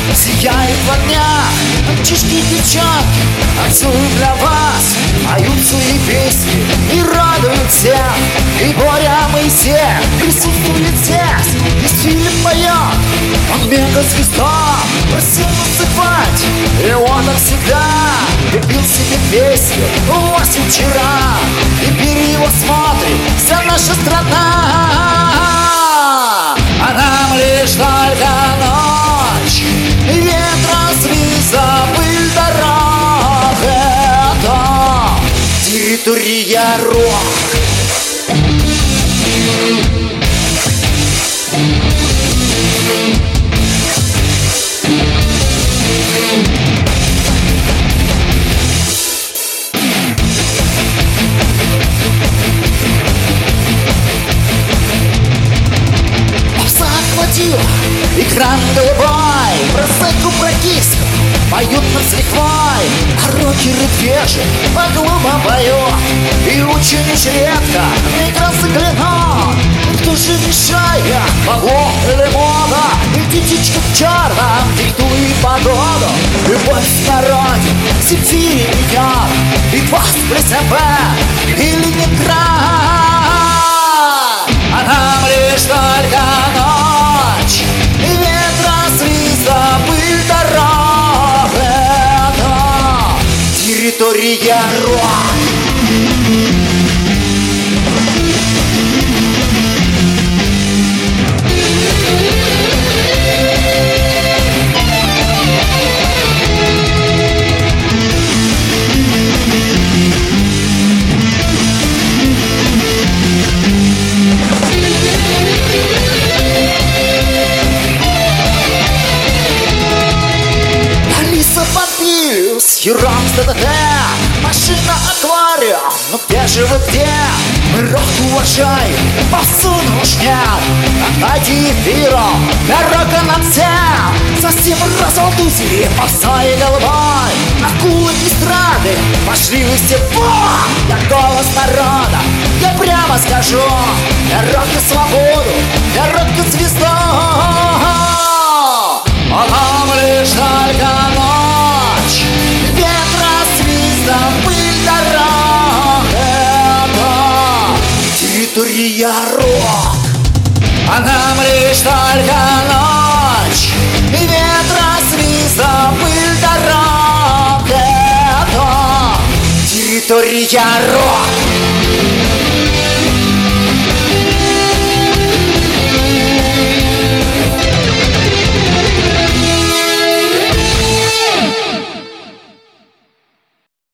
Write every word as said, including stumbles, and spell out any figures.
сияет в огнях мальчишки и девчонки, танцуют для вас, поют свои песни и радуют всех. И Боря Моисеев присутствует здесь, и Филипп поет, он мега-звезда, просил называть его навсегда. Любил себе песню восемь вчера, теперь его смотрит вся наша страна. А нам лишь только ночь, ветра, свиста, пыль дорог. Это территория рок. Экран голубой, просеку братишка поют над слегвой, а рокеры движи по клубам поют. И очень уж редко на экран заглянут. Кто же мешает, поглот или мода? И птичка в черном диктует погоду. Любовь в народе в Сибири идет, и вас плюс АБ или Ленинград. А нам лишь только ночь, ветра, свиста, пыль дорог. Это территория рок. Хером с ДДТ, машина аквариум, ну где же вы где? Мы рок уважаем, посуду уж нет. Отдайте эфиру, дорога нам всем. Совсем разволтузили попсой головой. Акулы эстрады, пошли вы все вон. Я голос народа, я прямо скажу. Я рок на свободу, я рок на звезду. А нам лишь только ночь, ветра, свиста, пыль дорог. Это территория рок. А нам лишь только ночь, ветра, свиста, пыль дорог. Это территория рок.